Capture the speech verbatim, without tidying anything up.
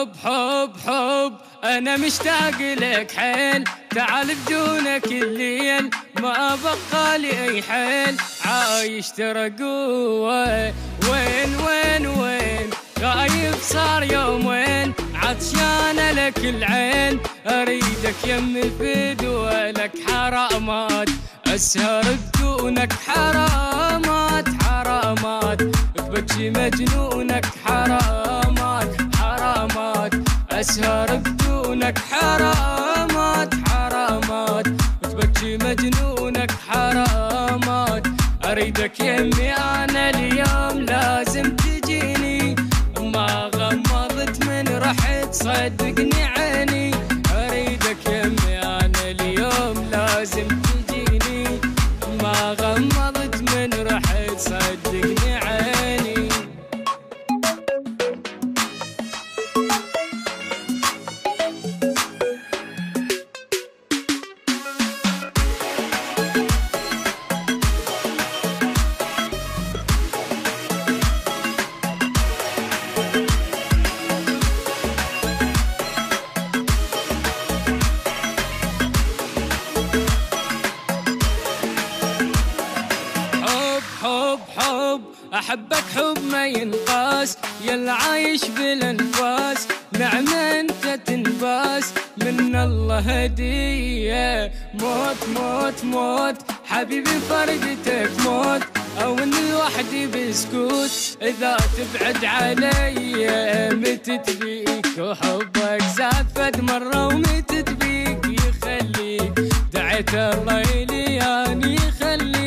حب حب حب أنا مشتاق لك حيل، تعال بدونك الليل ما بقى لي أي حيل، عايش ترى قوة. وين وين وين غايب صار يومين، عطشانة لك العين أريدك يم الفدوة، لك حرامات أسهر بدونك حرامات حرامات، ببكي مجنونك حرامات حرامات، أسهر بدونك حرامات حرامات، ببكي مجنونك حرامات. أريدك يمي أنا اليوم لازم تجيني، ما غمضت من رحت صدقني عيني. أريدك يمي أنا اليوم لازم تجيني، ما غمضت من رحت صدقني عيني. حب حب أحبك حب ما ينقاس، يلا عايش بالأنفاس، نعمة أنت تنباس من الله هدية. موت موت موت حبيبي فرقتك موت، أو إن لوحدي بسكوت إذا تبعد علي. متت بيك وحبك زاد فد مرة، ومتت بيك يخليك دعيت الله يلياني يخليك